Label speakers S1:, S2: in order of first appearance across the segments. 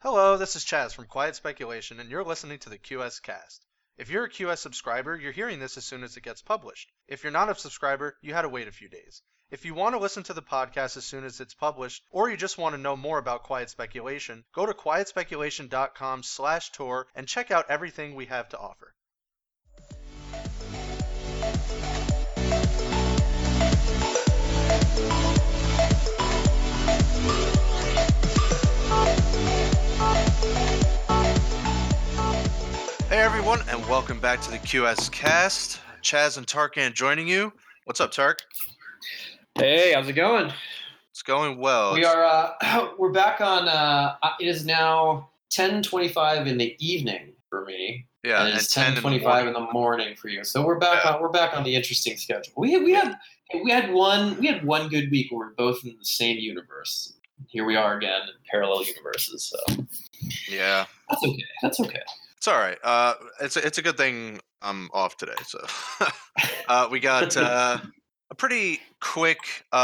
S1: Hello, this is Chaz from Quiet Speculation, and you're listening to the QS Cast. If you're a QS subscriber, you're hearing this as soon as it gets published. If you're not a subscriber, you had to wait a few days. If you want to listen to the podcast as soon as it's published, or you just want to know more about Quiet Speculation, go to quietspeculation.com/tour and check out everything we have to offer. Hey everyone, and welcome back to the QS Cast. Chaz and Tarkan joining you. What's up, Tark?
S2: Hey, how's it going?
S1: It's going well.
S2: We're back on. It is now 10:25 in the evening for me.
S1: Yeah,
S2: and it's 10:25 in the morning for you. So we're back on the interesting schedule. We had one good week where we're both in the same universe. Here we are again in parallel universes. So
S1: yeah,
S2: that's okay.
S1: It's all right. It's a good thing I'm off today. So we got a pretty quick,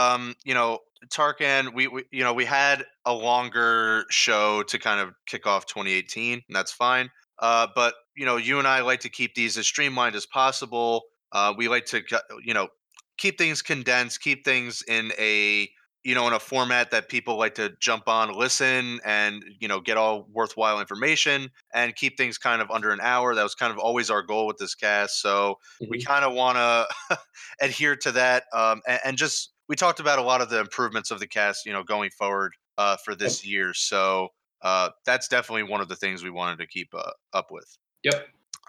S1: Tarkan. We had a longer show to kind of kick off 2018, and that's fine. But you and I like to keep these as streamlined as possible. We like to keep things condensed, keep things in a format that people like to jump on, listen, and get all worthwhile information, and keep things kind of under an hour. That was kind of always our goal with this cast. So we kind of want to adhere to that, and just we talked about a lot of the improvements of the cast, going forward for this year. So that's definitely one of the things we wanted to keep up with.
S2: Yep.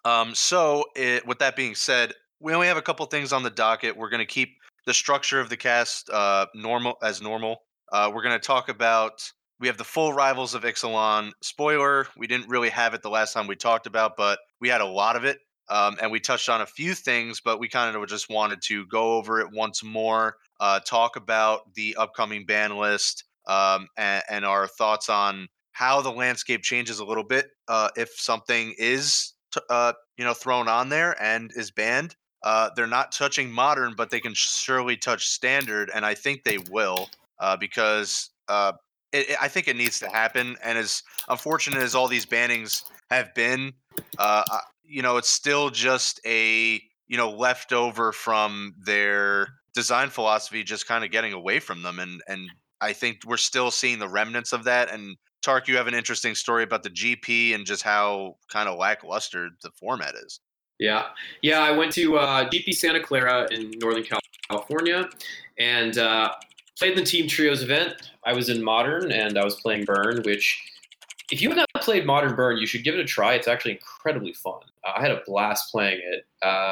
S1: With that being said, we only have a couple things on the docket. We're going to keep the structure of the cast normal. We're going to talk about, we have the full Rivals of Ixalan spoiler. We didn't really have it the last time we talked about, but we had a lot of it. And we touched on a few things, but we kind of just wanted to go over it once more, talk about the upcoming ban list, and our thoughts on how the landscape changes a little bit if something is thrown on there and is banned. They're not touching modern, but they can surely touch standard, and I think they will because I think it needs to happen. And as unfortunate as all these bannings have been, it's still just a leftover from their design philosophy, just kind of getting away from them, and I think we're still seeing the remnants of that. And Tark, you have an interesting story about the GP and just how kind of lackluster the format is.
S2: Yeah. I went to GP Santa Clara in Northern California and played the Team Trios event. I was in Modern and I was playing Burn, which if you have not played Modern Burn, you should give it a try. It's actually incredibly fun. I had a blast playing it.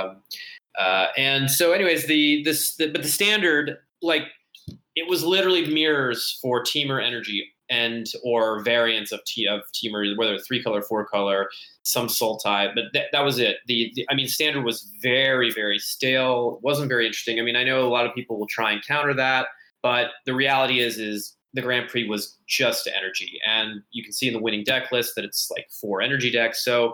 S2: And so anyways, but the standard, like, it was literally mirrors for Teamer Energy or variants of Teamer, whether 3-color, 4-color, some Sultai, but that was it. Standard was very, very stale. Wasn't very interesting. I mean, I know a lot of people will try and counter that, but the reality is the Grand Prix was just energy, and you can see in the winning deck list that it's like 4 energy decks. So,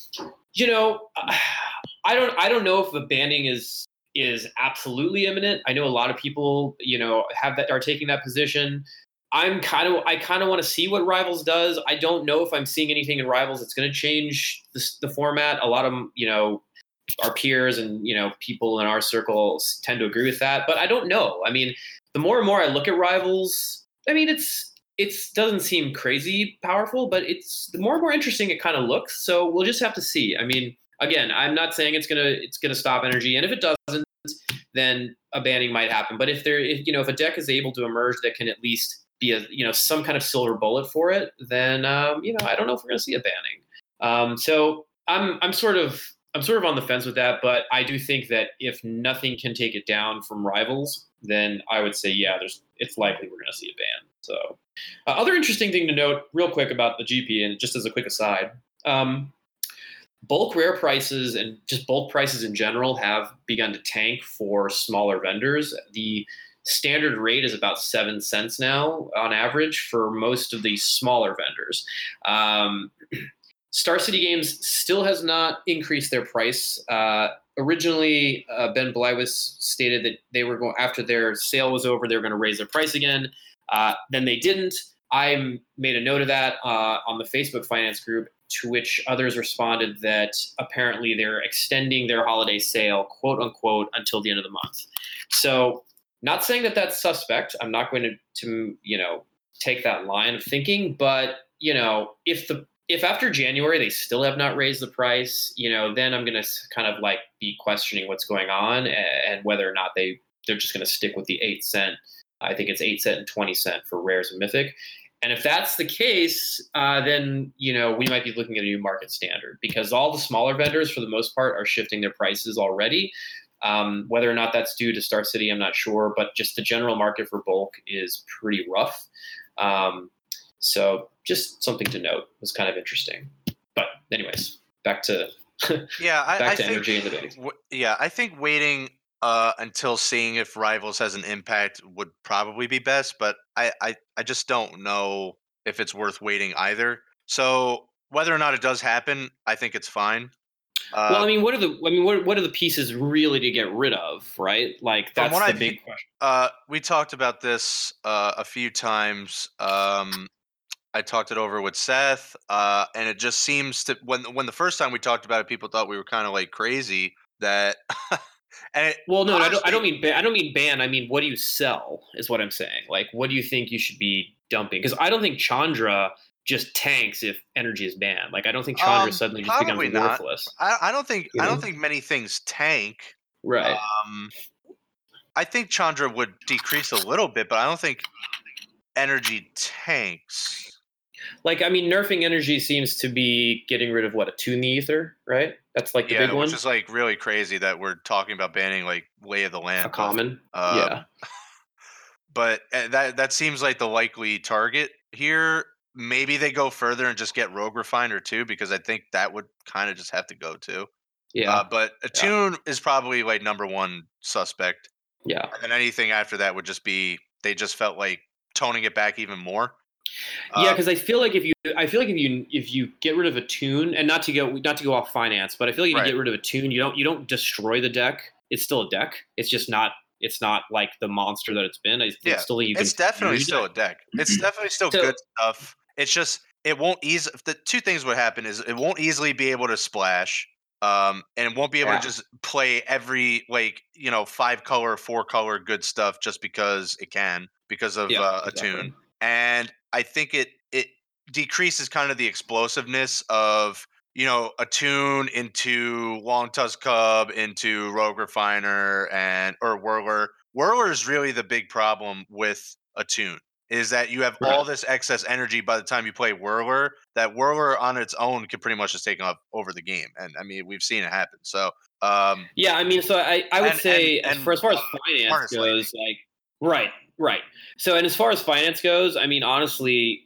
S2: I don't know if the banning is absolutely imminent. I know a lot of people, are taking that position. I kind of want to see what Rivals does. I don't know if I'm seeing anything in Rivals that's going to change the format. A lot of them, our peers and, people in our circles tend to agree with that, but I don't know. I mean, the more and more I look at Rivals, I mean, it doesn't seem crazy powerful, but it's the more and more interesting it kind of looks. So we'll just have to see. I mean, again, I'm not saying it's gonna stop energy, and if it doesn't, then a banning might happen. But if a deck is able to emerge that can at least be some kind of silver bullet for it, then I don't know if we're going to see a banning. So I'm sort of on the fence with that, but I do think that if nothing can take it down from Rivals, then I would say it's likely we're going to see a ban. So other interesting thing to note real quick about the GP, and just as a quick aside, bulk rare prices and just bulk prices in general have begun to tank for smaller vendors. The standard rate is about 7 cents now on average for most of these smaller vendors. Star City Games still has not increased their price. Originally, Ben Blywis stated that they were going, after their sale was over, they were going to raise their price again. Then they didn't. I made a note of that on the Facebook finance group, to which others responded that apparently they're extending their holiday sale, quote unquote, until the end of the month. So, not saying that that's suspect. I'm not going to take that line of thinking, but if after January they still have not raised the price, then I'm going to kind of like be questioning what's going on and whether or not they're just going to stick with the 8 cent. I think it's 8 cent and 20 cent for rares and mythic. And if that's the case, then we might be looking at a new market standard, because all the smaller vendors, for the most part, are shifting their prices already. Whether or not that's due to Star City, I'm not sure, but just the general market for bulk is pretty rough. So just something to note. It was kind of interesting. But anyways, back to
S1: I think,
S2: energy and debating.
S1: I think waiting until seeing if Rivals has an impact would probably be best, but I just don't know if it's worth waiting either. So whether or not it does happen, I think it's fine.
S2: Well, I mean, what are the pieces really to get rid of, right? Like, that's the big question.
S1: We talked about this a few times. I talked it over with Seth, and it just seems to when the first time we talked about it, people thought we were kind of like crazy that.
S2: Well, no, honestly, I don't mean ban. I mean, what do you sell is what I'm saying. Like, what do you think you should be dumping? Because I don't think Chandra just tanks if energy is banned. Like, I don't think Chandra suddenly just becomes worthless.
S1: I don't think many things tank.
S2: Right.
S1: I think Chandra would decrease a little bit, but I don't think energy tanks.
S2: Like, I mean, nerfing energy seems to be getting rid of a Tune the Ether, right? That's like the big one.
S1: Which is like really crazy that we're talking about banning like Way of the Land.
S2: A common. Yeah.
S1: But that seems like the likely target here. Maybe they go further and just get Rogue Refiner too, because I think that would kind of just have to go too.
S2: Yeah.
S1: But Attune is probably like number one suspect.
S2: Yeah.
S1: And anything after that would just be, they just felt like toning it back even more.
S2: Yeah, because I feel like if you get rid of Attune, and not to go off finance, but I feel like if you get rid of Attune, you don't destroy the deck. It's still a deck. It's just not. It's not like the monster that it's been. It's
S1: definitely still a deck. It's definitely still good stuff. It's just it won't easily. The two things would happen is it won't easily be able to splash, and it won't be able to just play every 5-color, 4-color good stuff just because it can, because of Attune. And I think it decreases kind of the explosiveness of Attune into Long Tusk Cub into Rogue Refiner or Whirler. Whirler is really the big problem with Attune, is that you have all this excess energy by the time you play Whirler. That Whirler on its own can pretty much just take over the game, and I mean we've seen it happen. So
S2: yeah, I mean, so I would say as far as finance goes, right. So, and as far as finance goes, I mean, honestly,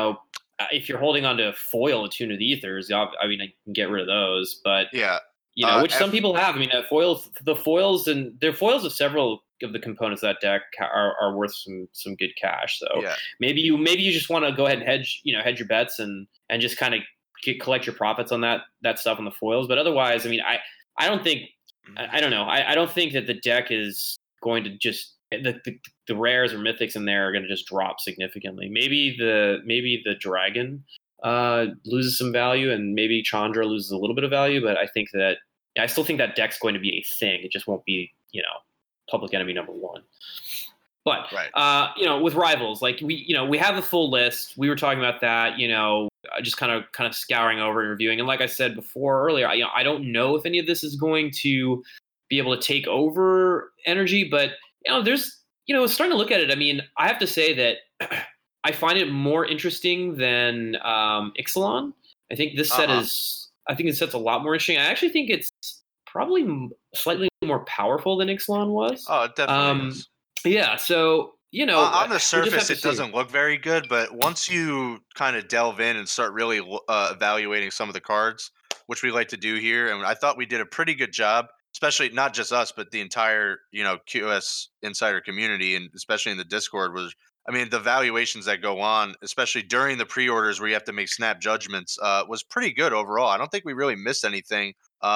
S2: if you're holding on to foil Attune of the Ethers, I mean, I can get rid of those, but which some people have. I mean, the foils of several of the components of that deck are worth some good cash. So maybe you just want to go ahead and hedge your bets and just kind of collect your profits on that stuff on the foils. But otherwise, I mean, I don't think, I don't know. I don't think that the deck is going to just, the rares or mythics in there are going to just drop significantly. Maybe the dragon loses some value, and maybe Chandra loses a little bit of value, but I still think that deck's going to be a thing. It just won't be, public enemy number one. But with Rivals, like we have the full list. We were talking about that, just kind of scouring over and reviewing. And like I said before earlier, I don't know if any of this is going to be able to take over energy, but there's starting to look at it. I mean, I have to say that I find it more interesting than Ixalan. I think this set this set's a lot more interesting. I actually think it's probably slightly more powerful than Ixalan was.
S1: Oh, it definitely is.
S2: Yeah, so
S1: on the surface it doesn't look very good, but once you kind of delve in and start really evaluating some of the cards, which we like to do here, and I thought we did a pretty good job, especially not just us, but the entire QS Insider community, and especially in the Discord, the valuations that go on, especially during the pre-orders where you have to make snap judgments, was pretty good overall. I don't think we really missed anything.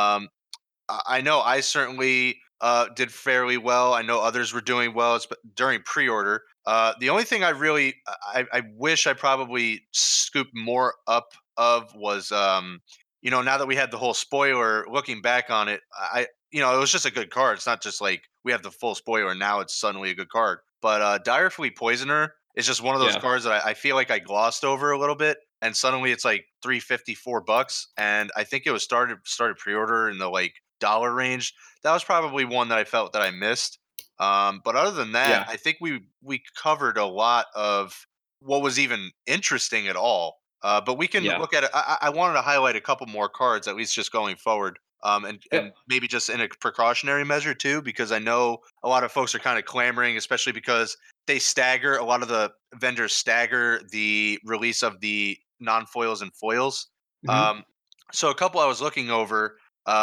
S1: I know I certainly did fairly well. I know others were doing well during pre-order. The only thing I wish I probably scooped more up of was now that we had the whole spoiler. Looking back on it, it was just a good card. It's not just like we have the full spoiler and now it's suddenly a good card. But Dire Fleet Poisoner is just one of those
S2: Yeah.
S1: cards that I feel like I glossed over a little bit, and suddenly it's like $3.54, and I think it was started pre-order in the like dollar range. That was probably one that I felt that I missed. But other than that,
S2: Yeah.
S1: I think we covered a lot of what was even interesting at all. But we can
S2: Yeah.
S1: look at it. I wanted to highlight a couple more cards, at least just going forward, and
S2: Yep.
S1: maybe just in a precautionary measure too, because I know a lot of folks are kind of clamoring, especially because they stagger. A lot of the vendors stagger the release of the non foils and foils.
S2: Hmm.
S1: Um, so a couple I was looking over.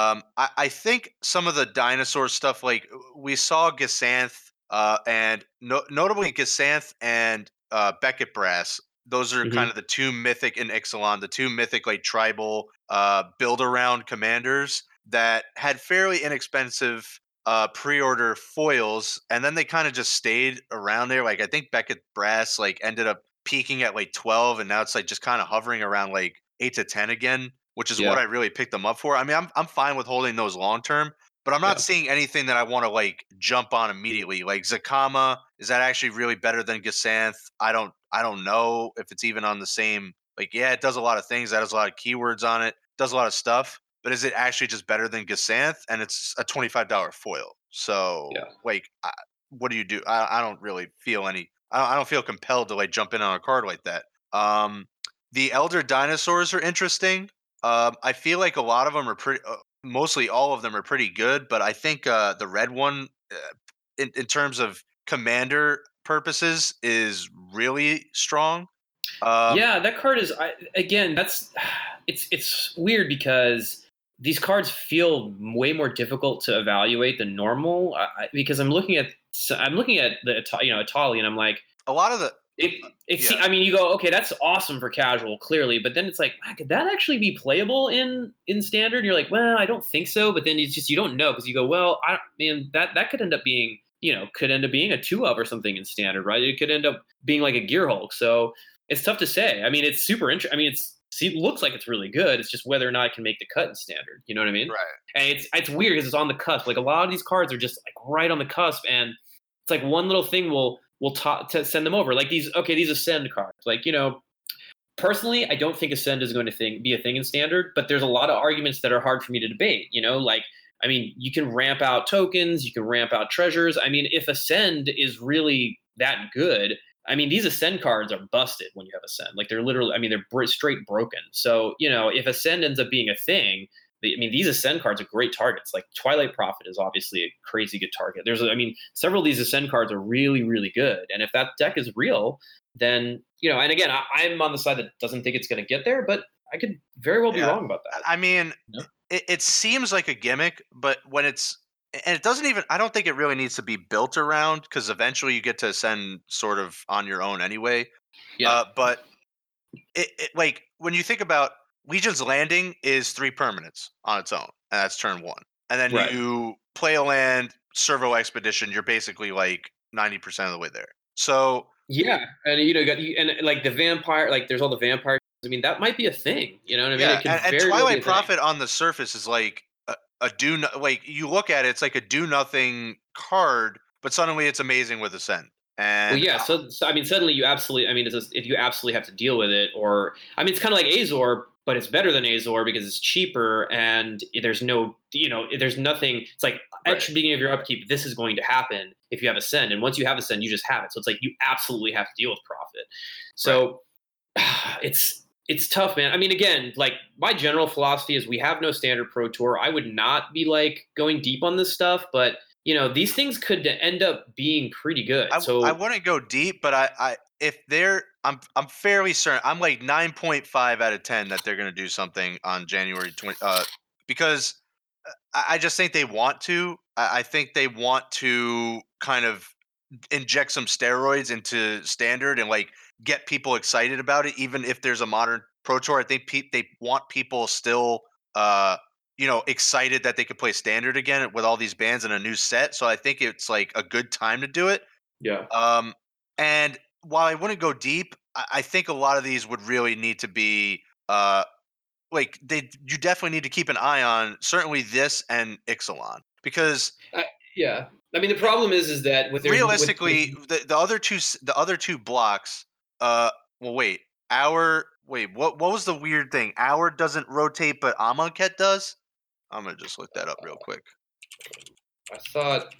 S1: I think some of the dinosaur stuff, like we saw Gisanth, and notably Gisanth and Beckett Brass. Those are kind
S2: Hmm.
S1: of the two mythic in Ixalan, the two mythic like tribal build around commanders that had fairly inexpensive pre-order foils, and then they kind of just stayed around there. Like I think Beckett Brass like ended up peaking at like 12, and now it's like just kind of hovering around like 8 to 10 again, which is what
S2: Yeah.
S1: I really picked them up for. I mean, I'm fine with holding those long term, but I'm not
S2: Yeah.
S1: seeing anything that I want to like jump on immediately. Like Zakama, is that actually really better than Gisanth? I don't know if it's even on the same. Like, yeah, it does a lot of things. That has a lot of keywords on it. Does a lot of stuff. But is it actually just better than Gisanth? And it's a $25 foil. So,
S2: Yeah.
S1: like, what do you do? I don't really feel any. I don't feel compelled to like jump in on a card like that. Um, the Elder Dinosaurs are interesting. I feel like a lot of them are pretty. Mostly all of them are pretty good, but I think the red one, in terms of commander purposes, is really strong. Um,
S2: Yeah, that card is again. That's it's weird because these cards feel way more difficult to evaluate than normal. Because I'm looking at the Atali, and I'm like,
S1: a lot of the
S2: I
S1: yeah,
S2: mean, you go, okay, that's awesome for casual, clearly, but then it's like, could that actually be playable in standard? And you're like, well, I don't think so, but then it's just you don't know because you go, well, man, that could end up being a 2 of or something in standard, right? It could end up being like a Gear Hulk, so it's tough to say. I mean, it's super interesting. I mean, it looks like it's really good. It's just whether or not it can make the cut in standard. You know what I mean?
S1: right.
S2: And it's weird because it's on the cusp. Like a lot of these cards are just like right on the cusp, and it's like one little thing will to send them over. Like these Ascend cards. Like personally, I don't think Ascend is going to be a thing in standard, but there's a lot of arguments that are hard for me to debate. Like I mean, you can ramp out tokens, you can ramp out treasures. I mean, if Ascend is really that good, I mean, these Ascend cards are busted when you have Ascend. Like they're literally, I mean, they're straight broken. So if Ascend ends up being a thing, I mean, these Ascend cards are great targets. Like Twilight Prophet is obviously a crazy good target. I mean, several of these Ascend cards are really, really good. And if that deck is real, then and again, I'm on the side that doesn't think it's going to get there, but I could very well be
S1: Yeah,
S2: wrong about that.
S1: I mean,
S2: You know?
S1: it seems like a gimmick, but when it's and it doesn't even. I don't think it really needs to be built around because eventually you get to ascend sort of on your own anyway.
S2: Yeah.
S1: But like when you think about Legion's Landing is 3 permanents on its own, and that's turn one. And then
S2: Right.
S1: you play a land, Servo Expedition, you're basically like 90% of the way there. So
S2: Yeah, and and like the vampire, like there's all the vampires. I mean, that might be a thing. You know what I mean?
S1: yeah,
S2: It could
S1: and
S2: very well be
S1: Twilight
S2: a thing.
S1: Prophet on the surface is like like you look at it, it's like a do nothing card, but suddenly it's amazing with Ascend.
S2: Well,
S1: And
S2: yeah. So I mean, suddenly you absolutely. I mean, if you absolutely have to deal with it, or I mean, it's kind of like Azor, but it's better than Azor because it's cheaper and there's no, there's nothing. It's like at
S1: right,
S2: the beginning of your upkeep, this is going to happen if you have Ascend, and once you have Ascend, you just have it. So it's like you absolutely have to deal with Profit.
S1: right.
S2: So it's tough, man. I mean, again, like my general philosophy is we have no standard pro tour. I would not be like going deep on this stuff, but these things could end up being pretty good.
S1: I
S2: So
S1: wouldn't go deep, but I if they're I'm fairly certain. I'm like 9.5 out of 10 that they're going to do something on January 20 because I just think they want to. I think they want to kind of inject some steroids into standard and like get people excited about it even if there's a modern pro tour. I think they want people still uh excited that they could play standard again with all these bands and a new set. So I think it's like a good time to do it.
S2: yeah,
S1: Um, And while I wouldn't go deep, I think a lot of these would really need to be you definitely need to keep an eye on certainly this and Ixalan because
S2: Yeah, I mean the problem is that
S1: realistically the other two blocks well wait what was the weird thing? Hour doesn't rotate but Amonkhet does? I'm gonna just look that up real quick.
S2: I thought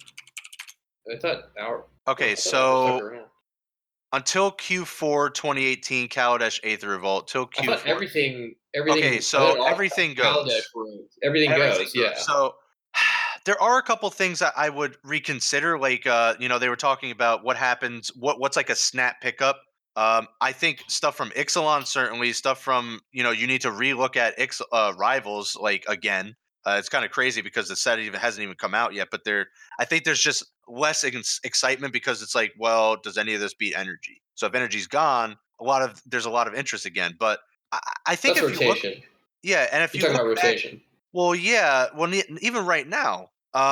S2: our
S1: okay, so until Q4 2018 Kaladesh Aether Revolt till Q4
S2: I thought everything
S1: okay, so everything goes.
S2: Everything goes, yeah.
S1: So there are a couple things that I would reconsider. Like, they were talking about what happens, what's like a snap pickup. I think stuff from Ixalan, certainly stuff from, you need to relook at Rivals, like, again. It's kind of crazy because the set hasn't even come out yet, but I think there's just less excitement because it's like, well, does any of this beat Energy? So if Energy's gone, there's a lot of interest again. But I think
S2: that's
S1: if
S2: rotation.
S1: you look, yeah, and if
S2: you're
S1: you
S2: talking
S1: look
S2: about rotation.
S1: well, yeah. Well, even right now,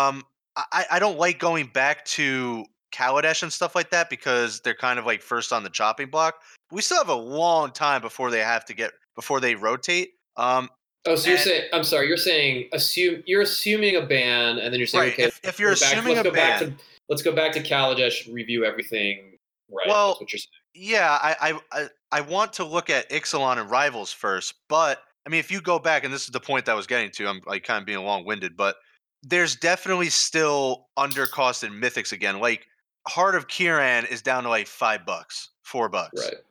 S1: I don't like going back to Kaladesh and stuff like that because they're kind of like first on the chopping block. We still have a long time before they rotate.
S2: Oh, so you're saying? I'm sorry. You're saying you're assuming a ban, and then you're saying,
S1: right,
S2: okay,
S1: if you're assuming a ban,
S2: let's go back to Kaladesh, review everything. Right.
S1: Well,
S2: that's what you're saying.
S1: Yeah, I want to look at Ixalan and Rivals first, but I mean, if you go back, and this is the point that I was getting to, I'm like kind of being long-winded, but there's definitely still undercosted mythics again. Like Heart of Kiran is down to like $5, $4.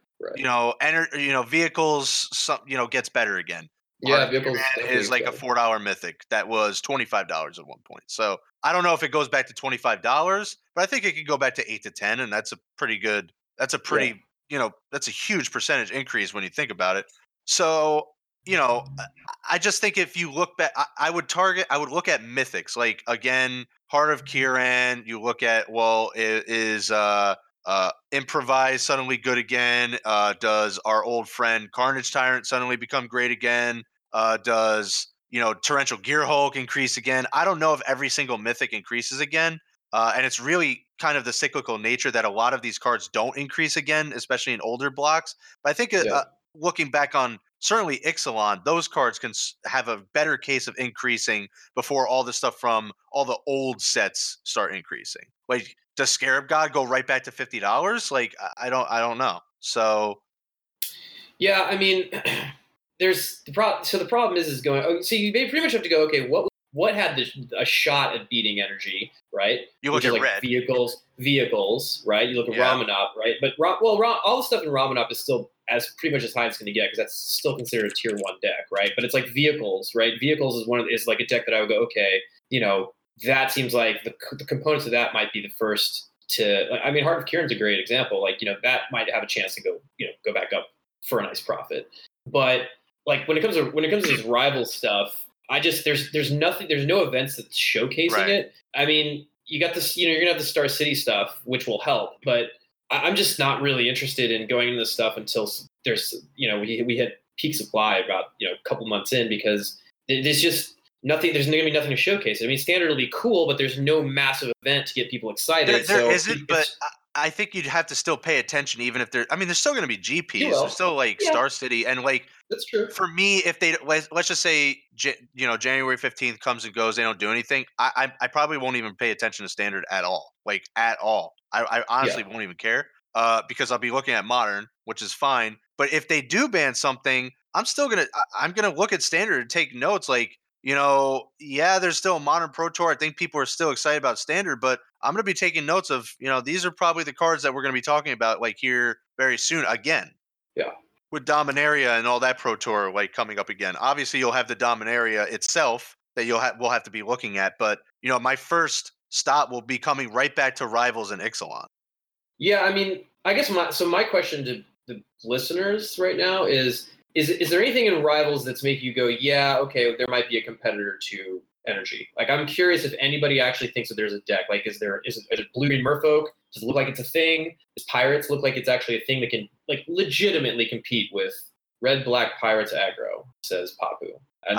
S2: Right.
S1: Vehicles, gets better again.
S2: Yeah, vehicles
S1: is like a $4 mythic that was $25 at one point. So I don't know if it goes back to $25, but I think it could go back to 8 to 10, and that's a pretty good. That's a pretty, that's a huge percentage increase when you think about it. So I just think if you look back, I would look at mythics like again, Heart of Kiran. You look at is Improvise suddenly good again? Does our old friend Carnage Tyrant suddenly become great again? Does Torrential Gear Hulk increase again? I don't know if every single mythic increases again, and it's really kind of the cyclical nature that a lot of these cards don't increase again, especially in older blocks. But I think looking back on certainly Ixalan, those cards can have a better case of increasing before all the stuff from all the old sets start increasing. Like, does Scarab God go right back to $50? Like, I don't know. So,
S2: yeah, I mean, there's the problem. So the problem is going. So you pretty much have to go. Okay, what had a shot at beating Energy, right?
S1: You look at
S2: like
S1: red
S2: vehicles, right? You look at Ramanop, right? But all the stuff in Ramanop is still pretty much as high as it's going to get because that's still considered a tier 1 deck, right? But it's like vehicles, right? Vehicles is like a deck that I would go, okay, that seems like the components of that might be the first to. I mean, Heart of Kiran's a great example. Like that might have a chance to go back up for a nice profit. But like when it comes to this rival stuff, I just there's nothing, there's no events that's showcasing it. I mean, you got this, you're gonna have the Star City stuff, which will help, but I'm just not really interested in going into this stuff until there's, we had peak supply about, a couple months in because there's just nothing. There's going to be nothing to showcase. I mean, Standard will be cool, but there's no massive event to get people excited.
S1: There isn't, but I think you'd have to still pay attention, even if there's still going to be GPs. There's still like Star City, and like
S2: that's true.
S1: For me, if let's just say January 15th comes and goes, they don't do anything. I probably won't even pay attention to Standard at all, like at all. I honestly won't even care because I'll be looking at Modern, which is fine. But if they do ban something, I'm gonna look at Standard and take notes. Like, there's still a Modern Pro Tour. I think people are still excited about Standard, but I'm going to be taking notes of, these are probably the cards that we're going to be talking about like here very soon again.
S2: Yeah.
S1: With Dominaria and all that Pro Tour like coming up again. Obviously, you'll have the Dominaria itself that we'll have to be looking at, but my first stop will be coming right back to Rivals and Ixalan.
S2: Yeah, I mean, I guess my question to the listeners right now is there anything in Rivals that's making you go, yeah, okay, there might be a competitor to Energy? Like, I'm curious if anybody actually thinks that there's a deck. Like, is it Blue-Green Merfolk? Does it look like it's a thing? Does Pirates look like it's actually a thing that can like legitimately compete with Red-Black Pirates aggro? Says Papu. And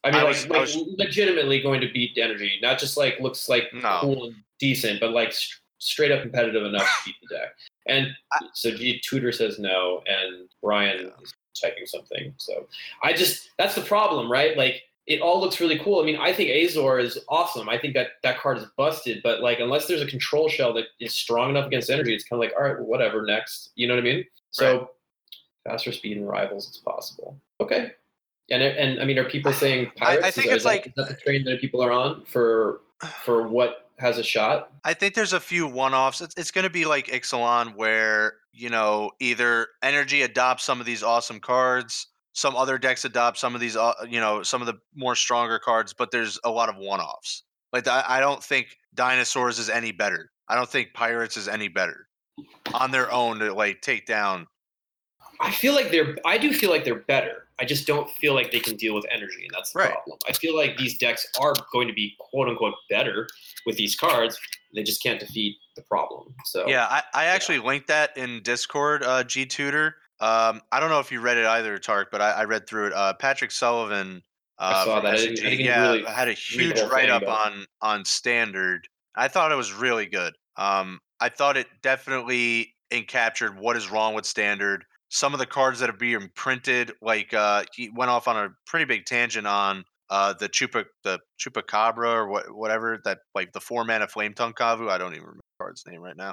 S2: legitimately going to beat Energy, not just like looks like cool and decent, but like straight up competitive enough to beat the deck. And so G Tutor says no, and Brian is typing something. So that's the problem, right? Like, it all looks really cool. I mean, I think Azor is awesome. I think that card is busted, but like, unless there's a control shell that is strong enough against energy, it's kind of like, all right, well, whatever, next. You know what I mean? So faster speed and rivals, it's possible. Okay. And I mean, are people saying Pirates?
S1: I think it's
S2: is that the train that people are on for what has a shot?
S1: I think there's a few one-offs. It's going to be like Ixalan, where, you know, either Energy adopts some of these awesome cards, some other decks adopt some of these, you know, some of the more stronger cards, but there's a lot of one-offs. Like, I don't think Dinosaurs is any better. I don't think Pirates is any better on their own to like take down.
S2: I do feel like they're better. I just don't feel like they can deal with energy, and that's the problem. I feel like these decks are going to be quote unquote better with these cards. They just can't defeat the problem. So
S1: yeah, I actually linked that in Discord, G Tutor. I don't know if you read it either, Tark, but I read through it. Patrick Sullivan
S2: I saw that.
S1: I had a huge write-up on Standard. I thought it was really good. I thought it definitely encaptured what is wrong with Standard. Some of the cards that are being printed, like he went off on a pretty big tangent on the Chupacabra or whatever, that like the 4-mana Flame Tongue Kavu. I don't even remember the card's name right now.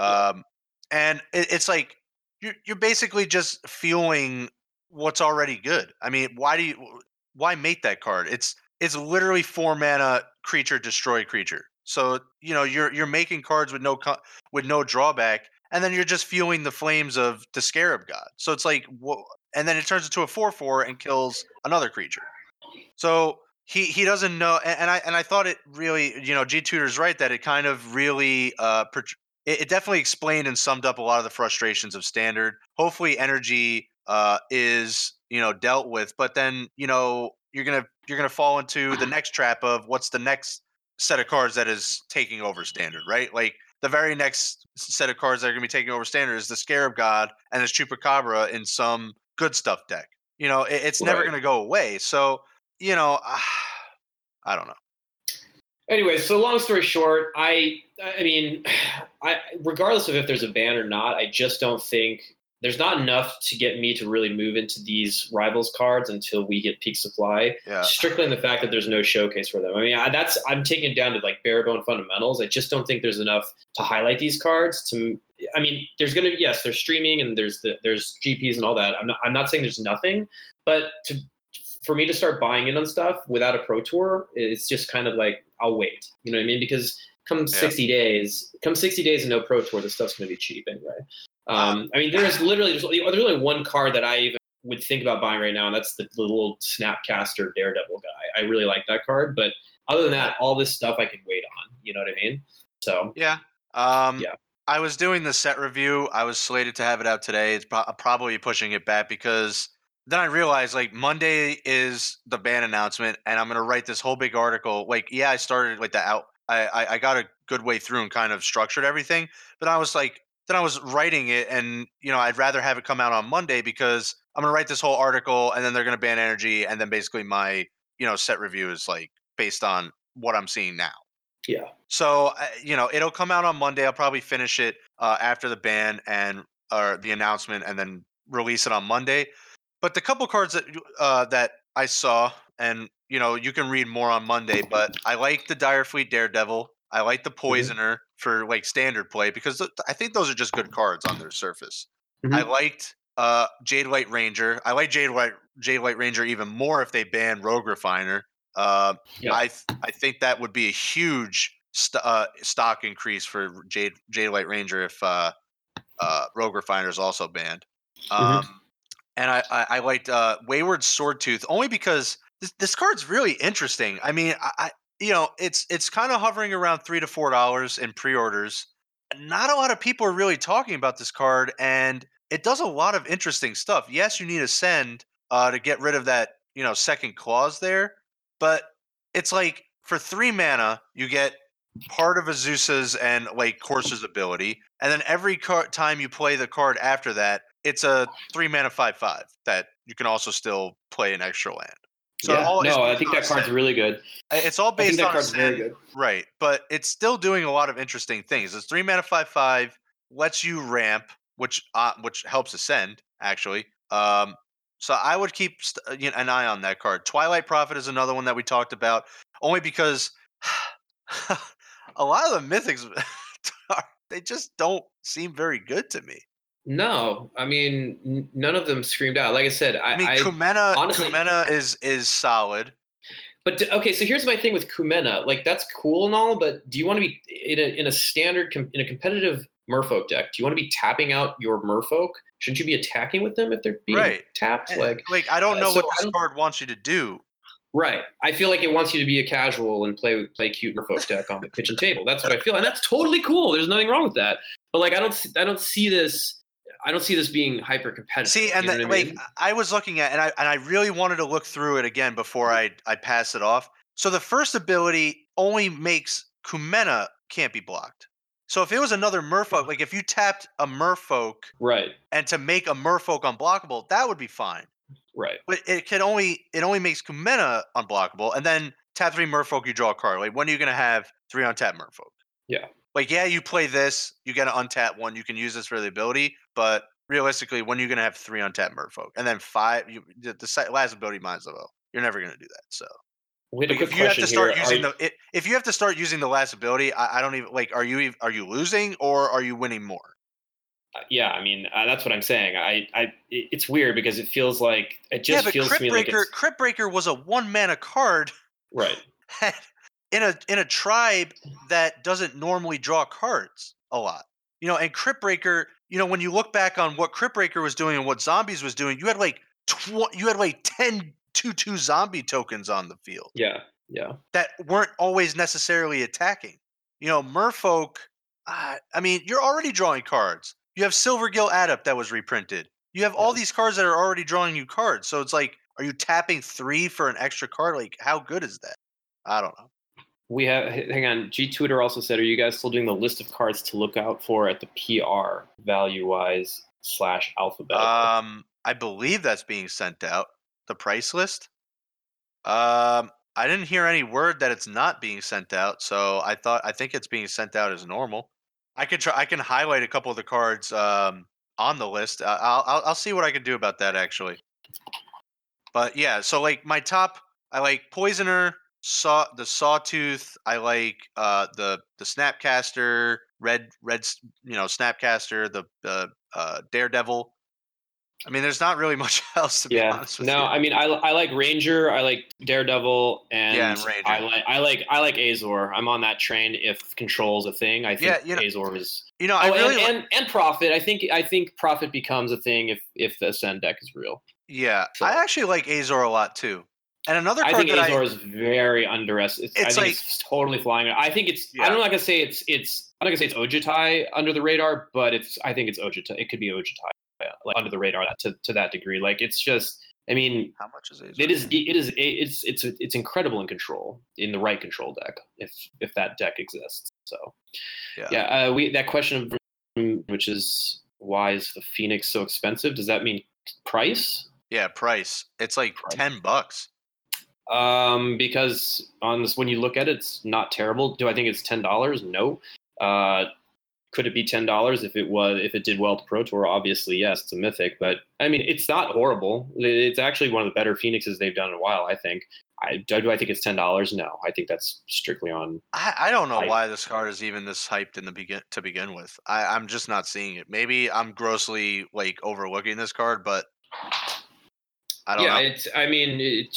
S1: And it's like you're basically just fueling what's already good. I mean, why make that card? It's literally 4-mana creature destroy creature. So, you know, you're making cards with no drawback, and then you're just fueling the flames of the Scarab God. So it's like, and then it turns into a 4/4 and kills another creature. So he doesn't know, and I thought it really, you know, G Tutor's right that it kind of really it definitely explained and summed up a lot of the frustrations of Standard. Hopefully, energy is, you know, dealt with, but then, you know, you're gonna fall into the next trap of what's the next set of cards that is taking over Standard, right? Like, the very next set of cards that are going to be taking over Standard is the Scarab God and this Chupacabra in some good stuff deck. You know, it's never going to go away. So, you know, I don't know.
S2: Anyway, so long story short, I mean, regardless of if there's a ban or not, I just don't think there's not enough to get me to really move into these Rivals cards until we get peak supply.
S1: Yeah.
S2: Strictly in the fact that there's no showcase for them. I mean, I'm taking it down to like bare bone fundamentals. I just don't think there's enough to highlight these cards. I mean, there's going to be, yes, there's streaming and there's GPs and all that. I'm not saying there's nothing, but for me to start buying in on stuff without a Pro Tour, it's just kind of like, I'll wait. You know what I mean? Because come 60 days and no Pro Tour, the stuff's going to be cheap anyway. I mean, there's only one card that I even would think about buying right now, and that's the little Snapcaster Daredevil guy. I really like that card, but other than that, all this stuff I can wait on. You know what I mean? So
S1: yeah. I was doing the set review. I was slated to have it out today. It's probably pushing it back because then I realized, like, Monday is the ban announcement, and I'm gonna write this whole big article. Like, yeah, I started like I got a good way through and kind of structured everything, but I was like. Then I was writing it, and, you know, I'd rather have it come out on Monday because I'm going to write this whole article, and then they're going to ban energy, and then basically my, you know, set review is like based on what I'm seeing now.
S2: Yeah.
S1: So, you know, it'll come out on Monday. I'll probably finish it after the ban or the announcement, and then release it on Monday. But the couple cards that I saw, and, you know, you can read more on Monday, but I like the Dire Fleet Daredevil. I like the Poisoner for like Standard play because I think those are just good cards on their surface. I liked Jadelight Ranger. I like Jadelight Ranger even more if they ban Rogue Refiner. I think that would be a huge stock increase for Jadelight Ranger if Rogue Refiner is also banned. And I liked Wayward Swordtooth only because this card's really interesting. I mean, you know, it's kind of hovering around $3 to $4 in pre-orders. Not a lot of people are really talking about this card, and it does a lot of interesting stuff. Yes, you need a send to get rid of that, you know, second clause there, but it's like for 3 mana you get part of Azusa's and like Corsa's ability, and then every time you play the card after that, it's a 3 mana 5/5 that you can also still play an extra land. So
S2: yeah,
S1: all
S2: no, I think that card's really good.
S1: It's all
S2: I think
S1: based
S2: that
S1: on
S2: card's very
S1: ascend,
S2: good.
S1: right? But it's still doing a lot of interesting things. It's 3 mana 5/5, lets you ramp, which helps ascend actually. So I would keep an eye on that card. Twilight Prophet is another one that we talked about, only because a lot of the mythics they just don't seem very good to me.
S2: No, I mean none of them screamed out. Like I said,
S1: I mean,
S2: I honestly,
S1: Kumena is solid.
S2: but okay. So here's my thing with Kumena. Like that's cool and all, but do you want to be in a standard in a competitive Merfolk deck? Do you want to be tapping out your Merfolk? Shouldn't you be attacking with them if they're being
S1: Right.
S2: tapped? Like
S1: I don't know
S2: so
S1: what this card wants you to do.
S2: Right. I feel like it wants you to be a casual and play cute Merfolk deck on the kitchen table. That's what I feel, and that's totally cool. There's nothing wrong with that. But like, I don't see this. I don't see this being hyper competitive.
S1: See, and
S2: you know what I mean?
S1: I was looking at, and I really wanted to look through it again before I pass it off. So the first ability only makes Kumena can't be blocked. So if it was another Merfolk, like if you tapped a Merfolk,
S2: Right.
S1: and to make a Merfolk unblockable, that would be fine.
S2: Right.
S1: But it only makes Kumena unblockable, and then tap 3 Merfolk, you draw a card. Like when are you gonna have 3 untapped Merfolk?
S2: Yeah.
S1: Like you play this, you get an untapped one, you can use this for the ability, but realistically, when are you gonna have 3 untapped Merfolk? And then 5, the last ability might as well. You're never gonna do that. So
S2: We had a quick
S1: if you have
S2: question
S1: to start
S2: here.
S1: using if you have to start using the last ability, I don't even like. Are you losing or are you winning more?
S2: Yeah, I mean that's what I'm saying. It's weird because it feels like it just feels to me like it's
S1: Crypt Breaker was a 1 mana card,
S2: right.
S1: in a tribe that doesn't normally draw cards a lot. And Crypt Breaker, when you look back on what Crypt Breaker was doing and what Zombies was doing, you had like 10 2/2 zombie tokens on the field.
S2: Yeah. Yeah.
S1: That weren't always necessarily attacking. Merfolk, I mean, you're already drawing cards. You have Silvergill Adept that was reprinted. You have all these cards that are already drawing you cards. So it's like, are you tapping 3 for an extra card? Like, how good is that? I don't know.
S2: We have hang on. G Twitter also said, "Are you guys still doing the list of cards to look out for at the PR value wise / alphabetical?"
S1: I believe that's being sent out. The price list. I didn't hear any word that it's not being sent out, so I think it's being sent out as normal. I can highlight a couple of the cards on the list. I'll see what I can do about that actually. But yeah, so like my top, I like Poisoner, the Sawtooth. I like the Snapcaster, red Snapcaster, the Daredevil. I mean, there's not really much else to be honest with you.
S2: No, I mean, I like Ranger, I like Daredevil, and
S1: Ranger.
S2: I like Azor. I'm on that train if control's a thing. I think Azor is. And Prophet. I think Prophet becomes a thing if the Ascend deck is real.
S1: Yeah, so. I actually like Azor a lot too. And another card
S2: I think Azor is very underestimated. I think it's totally flying. I think it's. Yeah. I'm not gonna say it's. I'm not gonna say it's Ojutai under the radar, but I think it's Ojutai. It could be Ojutai. Like under the radar to that degree. Like it's just, I mean,
S1: how much is it?
S2: It's incredible in control, in the right control deck, if that deck exists. So that question, which is why is the Phoenix so expensive? Does that mean price?
S1: Yeah, price. It's like $10.
S2: Because on this, when you look at it, it's not terrible. Do I think it's $10? No. Could it be $10 if it did well to Pro Tour? Obviously, yes, it's a mythic, but I mean, it's not horrible. It's actually one of the better Phoenixes they've done in a while, I think. Do I think it's $10? No, I think that's strictly on.
S1: I don't know why this card is even this hyped to begin with. I'm just not seeing it. Maybe I'm grossly like overlooking this card, but I don't know.
S2: Yeah, I mean,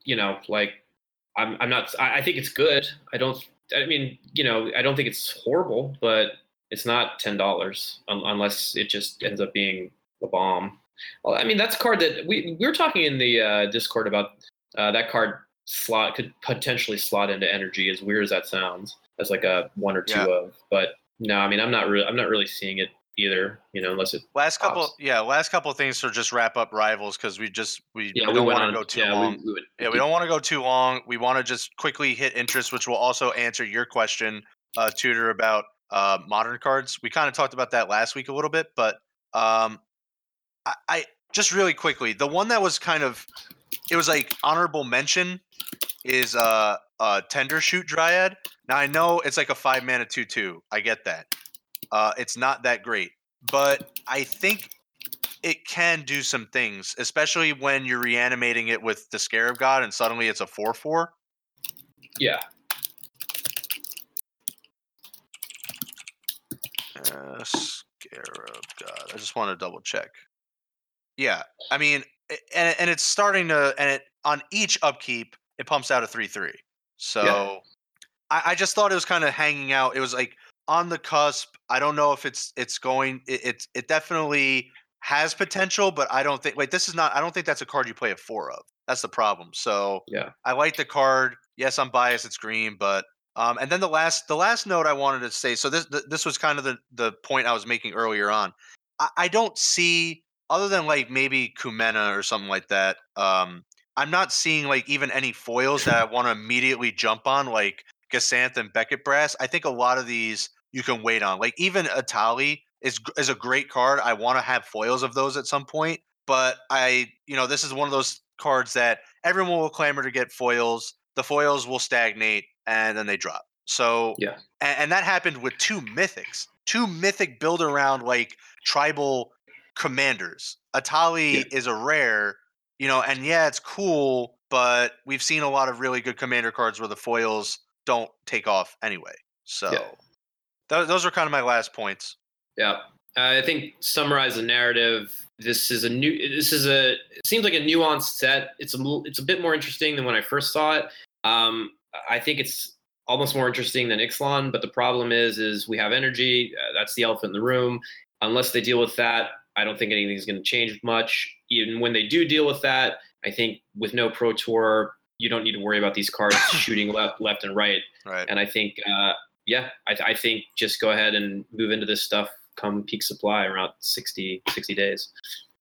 S2: I'm not. I think it's good. I don't think it's horrible, but it's not $10 unless it just ends up being a bomb. Well, I mean, that's a card that we were talking in the Discord about. That card could potentially slot into energy, as weird as that sounds, as like a 1 or 2 of. But no, I mean, I'm not really seeing it either. Unless it
S1: last couple of things to just wrap up Rivals, because we don't want to go too long. We don't want to go too long. We want to just quickly hit interest, which will also answer your question, Tudor, about modern cards. We kind of talked about that last week a little bit, but I just really quickly, the one that was kind of it was like honorable mention is Tender Shoot Dryad. Now I know it's like a 5-mana 2/2. I get that. It's not that great, but I think it can do some things, especially when you're reanimating it with the Scarab God and suddenly it's a 4/4.
S2: Yeah.
S1: Scarab God. I just want to double check. Yeah, I mean, and it's starting to, and it on each upkeep it pumps out a 3/3. So I just thought it was kind of hanging out. It was like on the cusp. I don't know if it's going. It definitely has potential, but I don't think this is not. I don't think that's a card you play a 4 of. That's the problem. So
S2: Yeah.
S1: I like the card. Yes, I'm biased. It's green, but and then the last note I wanted to say. So this was kind of the point I was making earlier on. I don't see, other than like maybe Kumena or something like that. I'm not seeing like even any foils that I want to immediately jump on, like Gasanth and Beckett Brass. I think a lot of these you can wait on. Like even Atali is a great card. I want to have foils of those at some point, but this is one of those cards that everyone will clamor to get foils. The foils will stagnate and then they drop. So
S2: Yeah.
S1: and that happened with two mythic build around like tribal commanders. Atali is a rare, and yeah, it's cool, but we've seen a lot of really good commander cards where the foils don't take off anyway. So those are kind of my last points.
S2: Yeah. I think summarize the narrative. It seems like a nuanced set. It's a bit more interesting than when I first saw it. I think it's almost more interesting than Ixalan, but the problem is we have energy. That's the elephant in the room. Unless they deal with that, I don't think anything's going to change much. Even when they do deal with that, I think with no Pro Tour, you don't need to worry about these cards shooting left and right.
S1: Right.
S2: And I think, I think just go ahead and move into this stuff come peak supply around 60 days.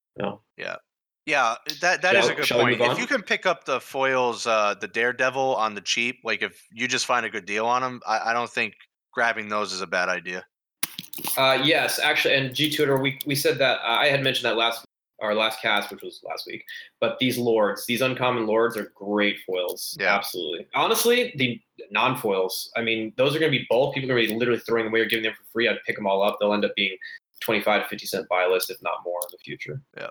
S1: Yeah, that is a good point. If you can pick up the foils, the Daredevil on the cheap, like if you just find a good deal on them, I don't think grabbing those is a bad idea.
S2: Yes, actually, and G Tutor, we said that I had mentioned that our last cast, which was last week. But these uncommon lords are great foils. Yeah, absolutely. Honestly, the non-foils, I mean, those are going to be bulk. People are going to be literally throwing them away or giving them for free. I'd pick them all up. They'll end up being 25 to 50 cent buy list, if not more, in the future.
S1: Yeah.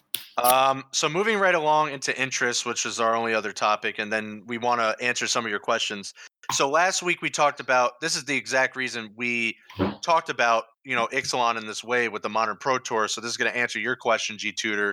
S1: So moving right along into interest, which is our only other topic, and then we want to answer some of your questions. So last week we talked about, this is the exact reason we talked about, Ixalan in this way with the Modern Pro Tour. So this is going to answer your question, G Tutor.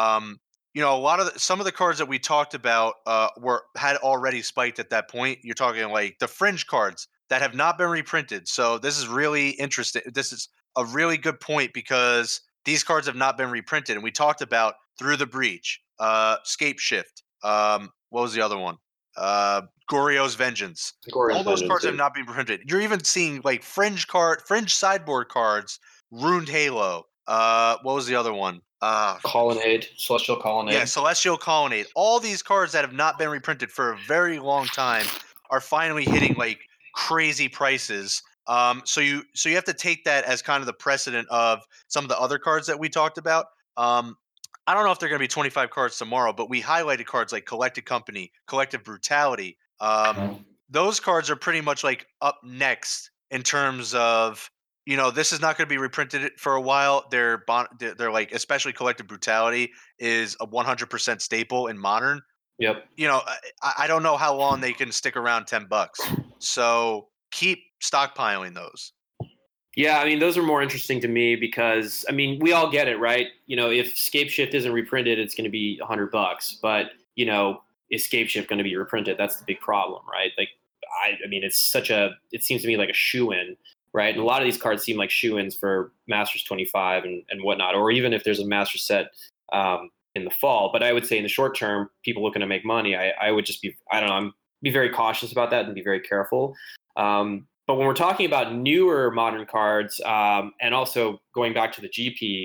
S1: Some of the cards that we talked about had already spiked at that point. You're talking like the fringe cards that have not been reprinted. So this is really interesting. This is a really good point because these cards have not been reprinted, and we talked about Through the Breach, Scape Shift. What was the other one? Goryo's Vengeance. All those cards have not been reprinted. You're even seeing like fringe sideboard cards. Ruined Halo. What was the other one?
S2: Colonnade, Celestial Colonnade.
S1: Yeah, Celestial Colonnade. All these cards that have not been reprinted for a very long time are finally hitting like crazy prices. So you have to take that as kind of the precedent of some of the other cards that we talked about. I don't know if they're going to be 25 cards tomorrow, but we highlighted cards like Collected Company, Collective Brutality. Those cards are pretty much like up next in terms of, this is not going to be reprinted for a while. They're like, especially Collective Brutality is a 100% staple in Modern.
S2: Yep.
S1: I don't know how long they can stick around $10. So keep stockpiling those.
S2: Yeah, I mean, those are more interesting to me because, I mean, we all get it, right? If Scape Shift isn't reprinted, it's going to be $100. But, is Scape Shift going to be reprinted? That's the big problem, right? Like, I mean, it seems to me like a shoe-in, right? And a lot of these cards seem like shoe-ins for Masters 25 and whatnot, or even if there's a Master set in the fall. But I would say in the short term, people looking to make money, I would just be, be very cautious about that and be very careful. But when we're talking about newer Modern cards, and also going back to the GP,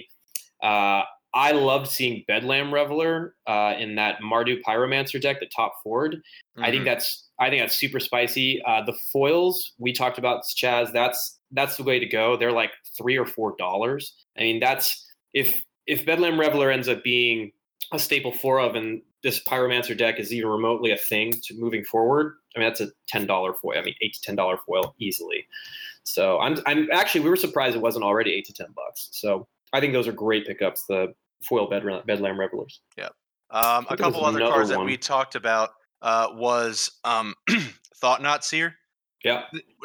S2: I loved seeing Bedlam Reveler in that Mardu Pyromancer deck, the top forward. Mm-hmm. I think that's super spicy. The foils we talked about, Chaz, that's the way to go. They're like $3 or $4. I mean, that's if Bedlam Reveler ends up being a staple 4 of, and this Pyromancer deck is even remotely a thing to moving forward, I mean, that's a $10 foil. I mean, $8 to $10 foil easily. So I'm actually, we were surprised it wasn't already $8 to $10. So I think those are great pickups, the foil Bedlam Revelers.
S1: Yeah. A couple other cards that we talked about was Thought-Knot Seer.
S2: Yeah.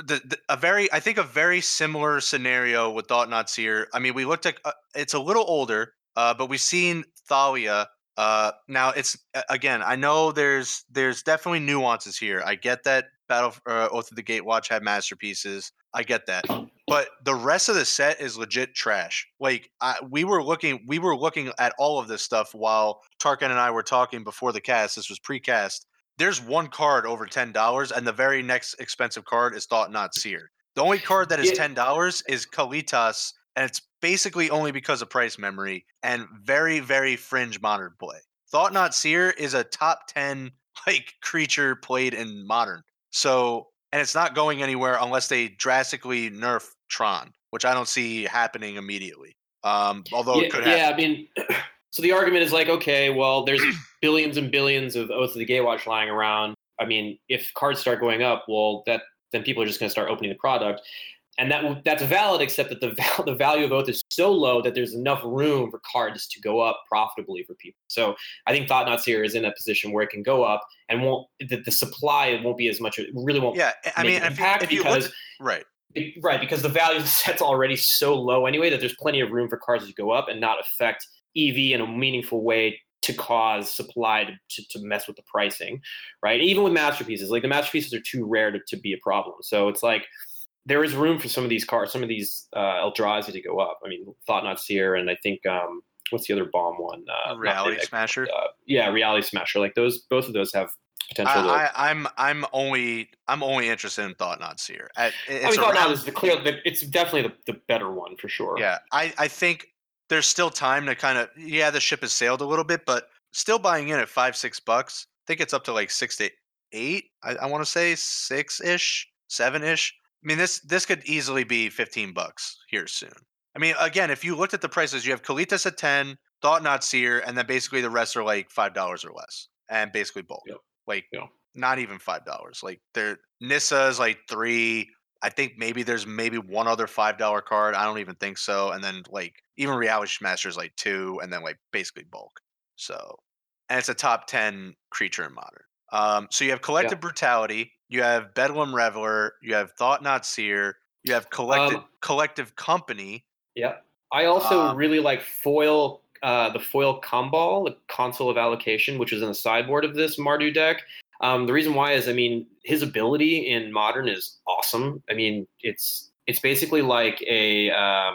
S1: I think a very similar scenario with Thought-Knot Seer. I mean, we looked at it's a little older, but we've seen Thalia. Now it's again. I know there's definitely nuances here. I get that Oath of the Gatewatch had masterpieces. I get that, but the rest of the set is legit trash. Like we were looking at all of this stuff while Tarkan and I were talking before the cast. This was pre-cast. There's one card over $10, and the very next expensive card is Thought-Knot Seer. The only card that is $10 is Kalitas, and it's basically only because of price memory and very, very fringe modern play. Thought-Knot Seer is a top 10 creature played in modern. So, and it's not going anywhere unless they drastically nerf Tron, which I don't see happening immediately. Although it could happen.
S2: Yeah, I mean, so the argument is okay, well, there's billions and billions of Oath of the Gatewatch lying around. I mean, if cards start going up, well, then people are just going to start opening the product. And that's valid, except that the value of Oath is so low that there's enough room for cards to go up profitably for people. So I think Thought-Knot Seer is in a position where it can go up and the supply won't be as much. It really won't.
S1: Yeah, I mean,
S2: impact because
S1: right,
S2: because the value of the set's already so low anyway that there's plenty of room for cards to go up and not affect EV in a meaningful way to cause supply to mess with the pricing, right? Even with masterpieces, the masterpieces are too rare to be a problem. So it's there is room for some of these cards, some of these Eldrazi to go up. I mean, Thought-Knot Seer, and I think what's the other bomb one?
S1: Reality Smasher.
S2: Reality Smasher. Both of those have potential.
S1: I'm only interested in Thought-Knot Seer.
S2: Thought-Knot is it's definitely the better one for sure.
S1: Yeah, I think there's still time to kind of the ship has sailed a little bit, but still buying in at $5-6. I think it's up to 6 to 8. I want to say 6-ish, 7-ish. I mean, this could easily be $15 here soon. I mean, again, if you looked at the prices, you have Kalitas at 10, Thought-Knot Seer, and then basically the rest are $5 or less, and basically bulk.
S2: Yep.
S1: Not even $5. Nissa is 3. I think there's one other $5 card. I don't even think so. And then even Reality Smasher is 2, and then basically bulk. So, and it's a top 10 creature in modern. So you have Collective Brutality, you have Bedlam Reveler, you have Thought-Knot Seer, you have Collective Company.
S2: Yeah. I also really like foil, the foil Kambal, the Console of Allocation, which is in the sideboard of this Mardu deck. The reason why is, I mean, his ability in Modern is awesome. I mean, it's basically like a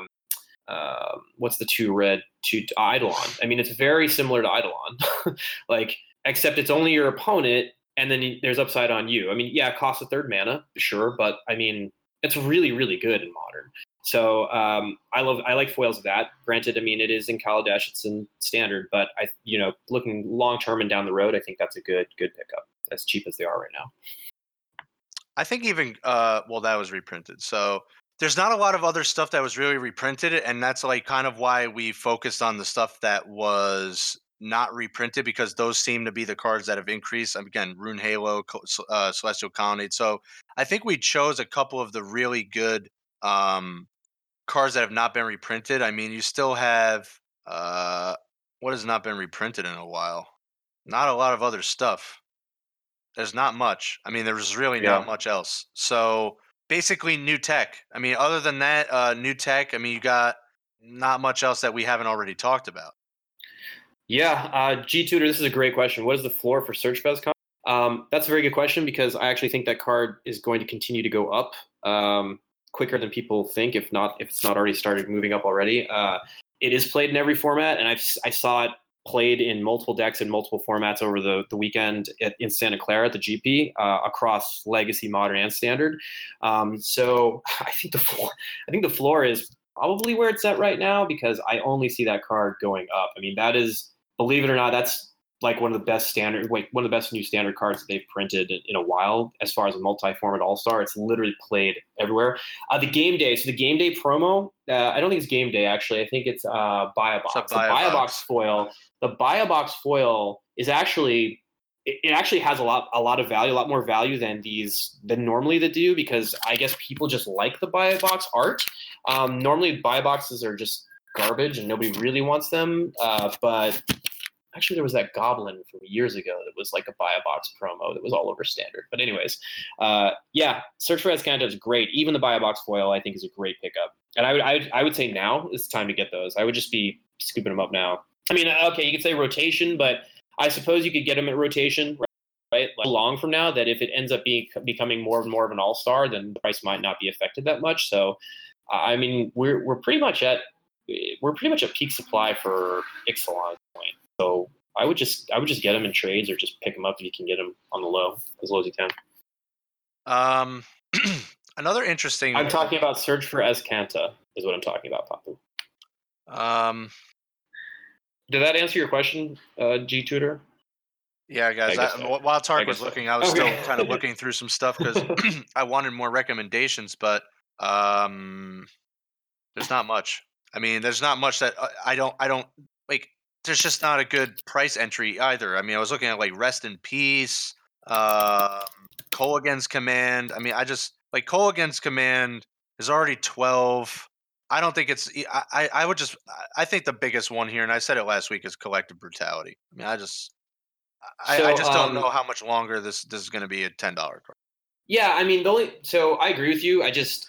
S2: what's the 2-red to Eidolon. I mean, it's very similar to Eidolon, except it's only your opponent, and then there's upside on you. I mean, yeah, it costs a 3rd mana, sure, but I mean, it's really, really good in Modern. So I like foils of that. Granted, I mean, it is in Kaladesh, it's in Standard, but looking long term and down the road, I think that's a good pickup. As cheap as they are right now.
S1: I think even that was reprinted. So there's not a lot of other stuff that was really reprinted, and that's kind of why we focused on the stuff that was not reprinted, because those seem to be the cards that have increased. Again, Rune Halo, Celestial Colonnade. So I think we chose a couple of the really good cards that have not been reprinted. I mean, you still have what has not been reprinted in a while? Not a lot of other stuff. There's not much. I mean, there's really not much else. So basically new tech. I mean, other than that, new tech, I mean, you got not much else that we haven't already talked about.
S2: Yeah. G-Tutor, this is a great question. What is the floor for Search Bezcon? That's a very good question, because I actually think that card is going to continue to go up quicker than people think, if it's not already started moving up already. It is played in every format, and I saw it played in multiple decks in multiple formats over the weekend in Santa Clara at the GP across Legacy, Modern, and Standard. So I think the floor is probably where it's at right now, because I only see that card going up. I mean, that is, believe it or not, that's one of the best new standard cards that they've printed in a while. As far as a multi-format all-star, it's literally played everywhere. The game day promo, I don't think it's game day actually. I think it's Buy a Box. The Buy a Box foil is actually it actually has a lot of value, a lot more value than normally they do, because I guess people just like the buy box art. Normally buy boxes are just garbage and nobody really wants them. But actually there was that Goblin from years ago that was like a buy a box promo that was all over Standard. But anyways, yeah, Search for Azcanta is great. Even the buy a box foil I think is a great pickup. And I would say now is the time to get those. I would just be scooping them up now. I mean, okay, you could say rotation, but I suppose you could get them at rotation, right? Like long from now, that if it ends up becoming more and more of an all-star, then the price might not be affected that much. So, I mean, we're pretty much at peak supply for Ixalan at this point. So I would just get them in trades, or just pick them up if you can get them on the low, as low as you can.
S1: Another interesting.
S2: I'm talking about Search for Azcanta is what I'm talking about, Papu. Did that answer your question, G Tutor?
S1: Yeah, guys. While Tark was looking, I was still kind of looking through some stuff because I wanted more recommendations, but there's not much. I mean, there's not much that I don't like. There's just not a good price entry either. I mean, I was looking at like Rest in Peace, Kolaghan's Command. I mean, I just like Kolaghan's Command is already 12. I don't think it's. I think the biggest one here, and I said it last week, is Collective Brutality. I mean, I just don't know how much longer this is going to be a $10 card.
S2: Yeah, I mean, so I agree with you. I just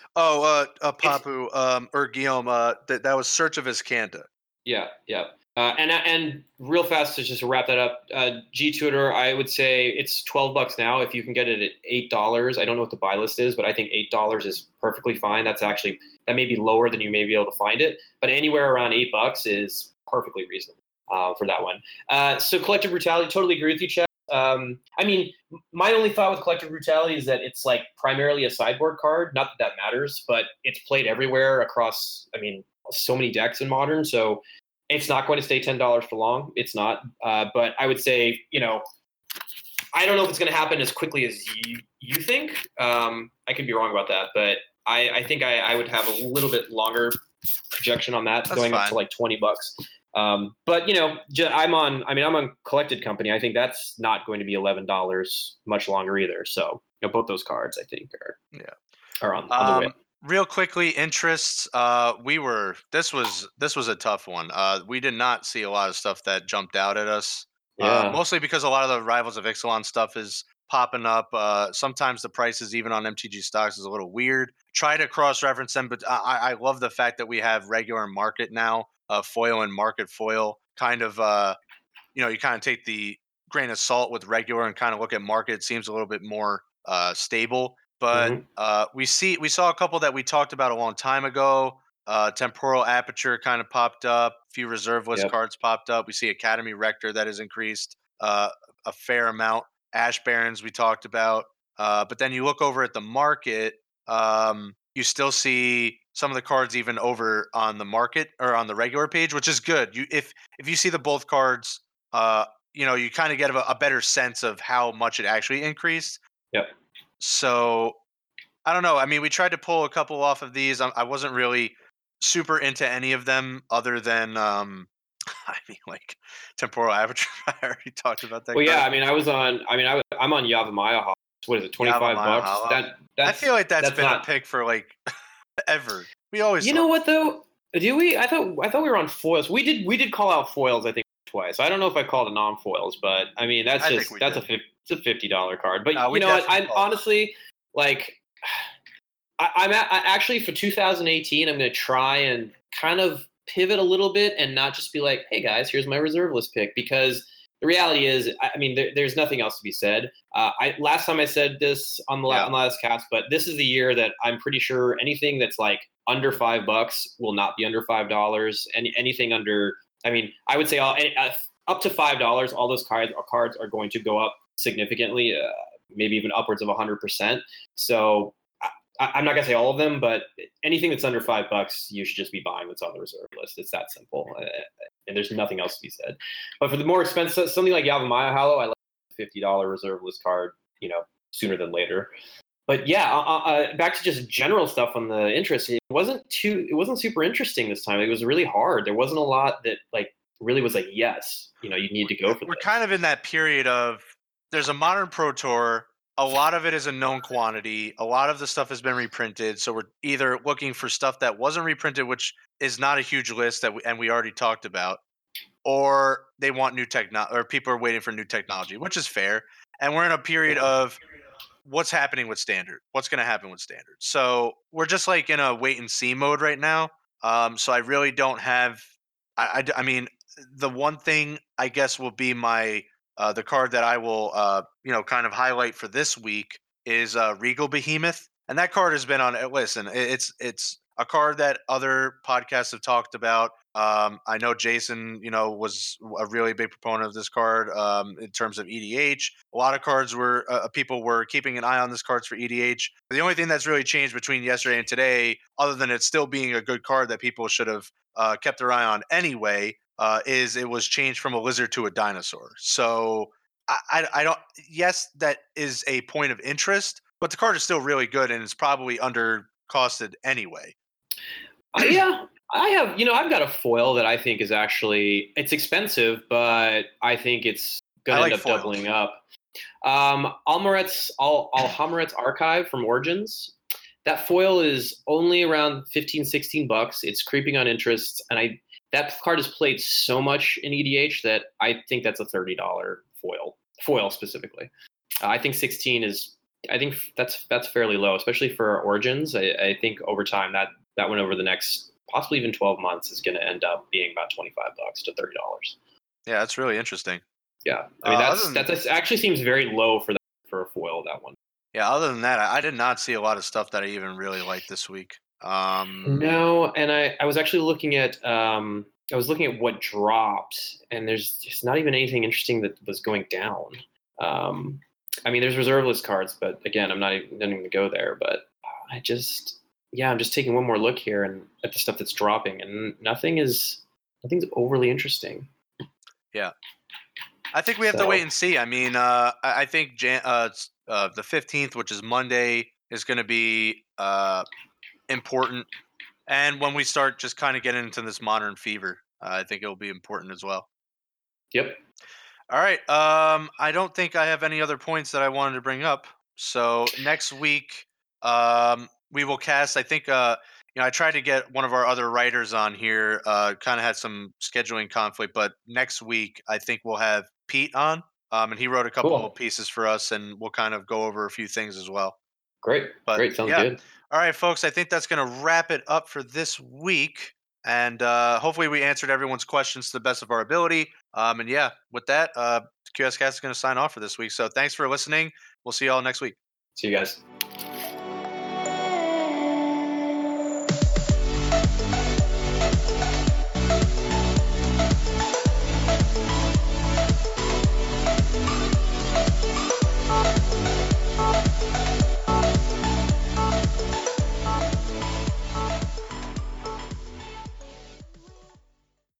S1: Papu or Guillaume, that was Search of Azcanta.
S2: Yeah. And real fast to just wrap that up, G Tutor, I would say it's $12 now. If you can get it at $8, I don't know what the buy list is, but I think $8 is perfectly fine. That may be lower than you may be able to find it, but anywhere around $8 is perfectly reasonable for that one. So Collective Brutality, totally agree with you, Chad. I mean, my only thought with Collective Brutality is that it's like primarily a sideboard card. Not that matters, but it's played everywhere across, I mean, so many decks in Modern. So it's not going to stay $10 for long. It's not. But I would say, I don't know if it's going to happen as quickly as you think. I could be wrong about that, but I think I would have a little bit longer projection on that. That's going fine. Up to like $20. But I'm on Collected Company. I think that's not going to be $11 much longer either. So both those cards I think are on the way.
S1: Real quickly, interests. This was a tough one. We did not see a lot of stuff that jumped out at us. Yeah. Mostly because a lot of the Rivals of Ixalan stuff is popping up. Sometimes the prices even on MTG stocks is a little weird. Try to cross-reference them, but I love the fact that we have regular and market now. Foil and market foil. Kind of, you kind of take the grain of salt with regular and kind of look at market. It seems a little bit more stable. But we saw a couple that we talked about a long time ago. Temporal Aperture kind of popped up. A few reserve list cards popped up. We see Academy Rector that has increased a fair amount. Ash Barons we talked about. But then you look over at the market, you still see some of the cards even over on the market or on the regular page, which is good. If you see the both cards, you kind of get a better sense of how much it actually increased.
S2: Yep.
S1: So I don't know. I mean, we tried to pull a couple off of these. I wasn't really super into any of them other than, like Temporal Aperture. I already talked about that.
S2: Well, yeah. I mean, I'm on Yavimaya. What is it? $25?
S1: I feel like that's been a pick for like ever. We always.
S2: You know what though? Do we? I thought we were on foils. We did call out foils. I think twice. I don't know if I called it non-foils, but I mean that's a $50 card. But you know what? I'm honestly like, I'm actually for 2018. I'm going to try and kind of pivot a little bit and not just be like, hey guys, here's my reserve list pick, because the reality is, I mean, there's nothing else to be said. Last time I said this on the last cast, but this is the year that I'm pretty sure anything that's like under $5 will not be under $5. Anything under, I mean, I would say up to $5, all those cards are going to go up significantly, maybe even upwards of 100%. So I'm not gonna say all of them, but anything that's under $5, you should just be buying what's on the reserve list. It's that simple, and there's nothing else to be said. But for the more expensive, something like Yavimaya Hollow, I like a $50 reserve list card, sooner than later. But yeah, back to just general stuff on the interest. It wasn't super interesting this time. It was really hard. There wasn't a lot that like really was like, yes, you need to go for
S1: We're
S2: this.
S1: kind of in that period of there's a modern Pro Tour. A lot of it is a known quantity. A lot of the stuff has been reprinted. So we're either looking for stuff that wasn't reprinted, which is not a huge list and we already talked about, or they want new technology, or people are waiting for new technology, which is fair. And we're in a period of what's happening with standard, what's going to happen with standard. So we're just like in a wait and see mode right now. So I really don't have. I mean, the one thing I guess will be my the card that I will kind of highlight for this week is Regal Behemoth, and that card has been on. Listen, it's a card that other podcasts have talked about. I know Jason, was a really big proponent of this card in terms of EDH. A lot of cards were people were keeping an eye on this cards for EDH. The only thing that's really changed between yesterday and today, other than it still being a good card that people should have kept their eye on anyway, is it was changed from a lizard to a dinosaur. So I don't. Yes, that is a point of interest, but the card is still really good and it's probably under costed anyway.
S2: Yeah, I have. I've got a foil that I think is it's expensive, but I think it's going to end up
S1: foils.
S2: doubling up. Alhammarret's Archive from Origins. That foil is only around $15-$16. It's creeping on interest, and that card is played so much in EDH that I think that's a $30 foil specifically. I think 16 is. I think that's fairly low, especially for Origins. I think over time that one over the next possibly even 12 months is going to end up being about $25 to $30.
S1: Yeah, that's really interesting.
S2: Yeah, I mean that actually seems very low for a foil, that one.
S1: Yeah, other than that, I did not see a lot of stuff that I even really liked this week.
S2: No, and I was actually looking at what dropped, and there's just not even anything interesting that was going down. I mean, there's reserve list cards, but again, I'm not even going to go there. But I'm just taking one more look here and at the stuff that's dropping, and nothing's overly interesting.
S1: Yeah, I think we have to wait and see. I mean, I think the 15th, which is Monday, is going to be important, and when we start just kind of getting into this modern fever, I think it'll be important as well.
S2: Yep.
S1: All right. I don't think I have any other points that I wanted to bring up. So next week, we will cast. I think I tried to get one of our other writers on here. Kind of had some scheduling conflict, but next week I think we'll have Pete on. And he wrote a couple of pieces for us, and we'll kind of go over a few things as well.
S2: Great. Sounds good.
S1: All right, folks. I think that's going to wrap it up for this week. And hopefully we answered everyone's questions to the best of our ability. And yeah, with that, QSCast is going to sign off for this week. So thanks for listening. We'll see you all next week.
S2: See you guys.